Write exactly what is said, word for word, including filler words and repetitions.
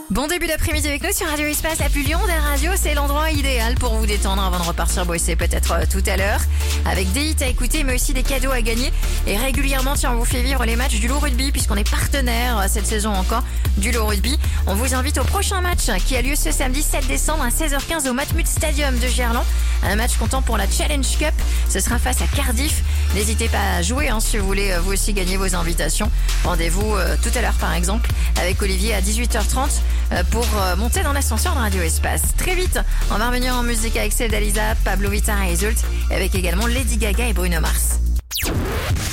Bon début d'après-midi avec nous sur Radio Espace, la plus Lyon des radios, c'est l'endroit idéal pour vous détendre avant de repartir bosser peut-être euh, tout à l'heure. Avec des hits à écouter mais aussi des cadeaux à gagner. Et régulièrement, tiens, on vous fait vivre les matchs du Loup Rugby puisqu'on est partenaire euh, cette saison encore du Loup Rugby. On vous invite au prochain match qui a lieu ce samedi sept décembre à seize heures quinze au Matmut Stadium de Gerland. Un match comptant pour la Challenge Cup. Ce sera face à Cardiff. N'hésitez pas à jouer hein, si vous voulez euh, vous aussi gagner vos invitations. Rendez-vous euh, tout à l'heure par exemple avec Olivier à dix-huit heures trente euh, pour euh, monter dans l'ascenseur de Radio Espace. Très vite, on va revenir en musique avec celle d'Alisa, Pablo Vittar et Zult, avec également Lady Gaga et Bruno Mars.